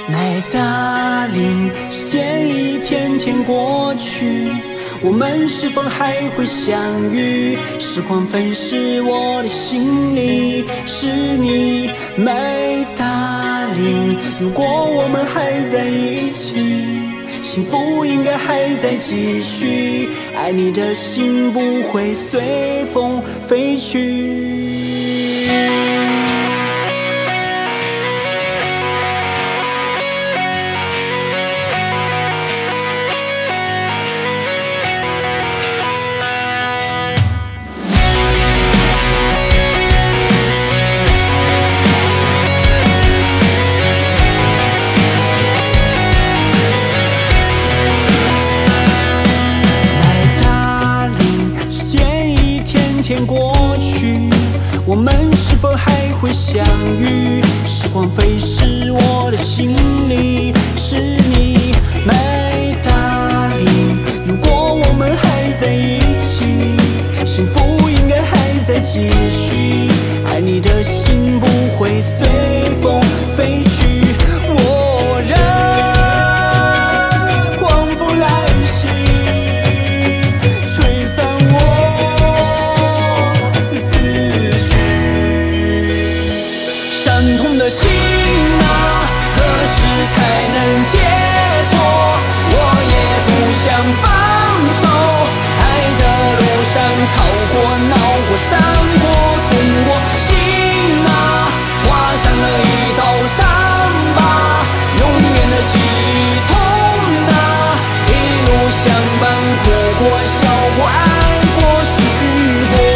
My darling， 时间一天天过去，我们是否还会相遇？时光飞逝，我的心里是你 My darling， 如果我们还在一起，幸福应该还在继续，爱你的心不会随风飞去。天过去，我们是否还会相遇？时光飞逝，我的心里是你 My darling， 如果我们还在一起，幸福应该还在继续，爱你的心不会随风飞去。我让狂风来袭，吹散我伤痛的心啊，何时才能解脱？我也不想放手，爱的路上吵过、闹过、伤过、痛过，心啊，划上了一道伤疤，永远的记忆痛啊，一路相伴，哭过、笑过、爱过、失去过。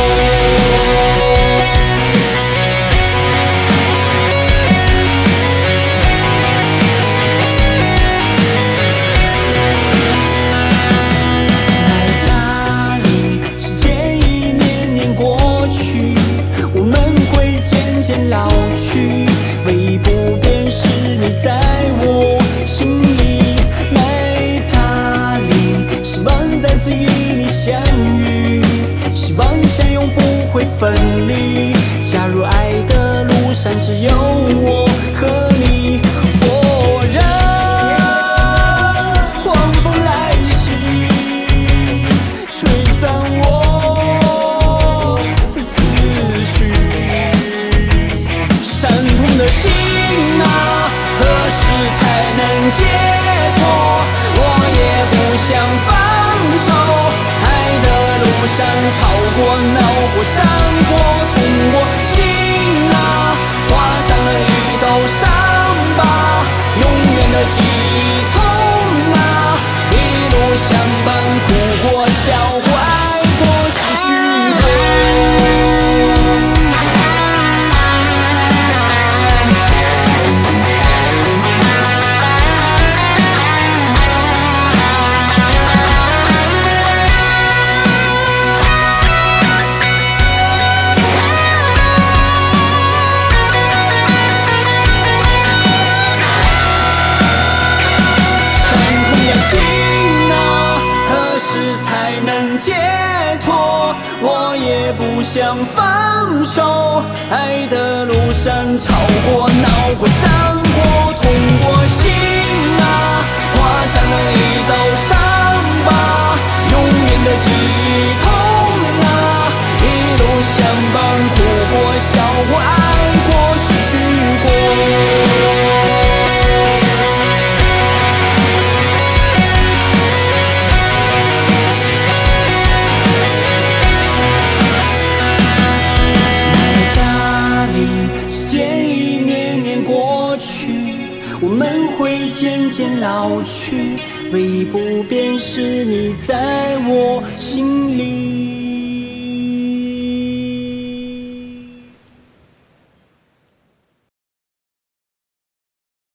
老去，唯一不变是你在我心里 My darling， 希望再次与你相遇，希望相拥不会分离，假如爱的路上只有我和你，我让狂风来袭，吹散我思绪，伤痛的心啊，何时才能解脱？我也不想放手，爱的路上吵过、闹过、伤过、痛过，心啊，划上了一道伤疤，永远的记忆痛啊，一路相伴，哭过、笑过、爱过、失去过。解脱，我也不想放手，爱的路上吵过、闹过、伤过、痛过，心啊，划上了一道伤疤，永远的记忆痛啊，一路相伴，哭过、笑过、爱过、失去过。我们会渐渐老去，唯一不变是你在我心里。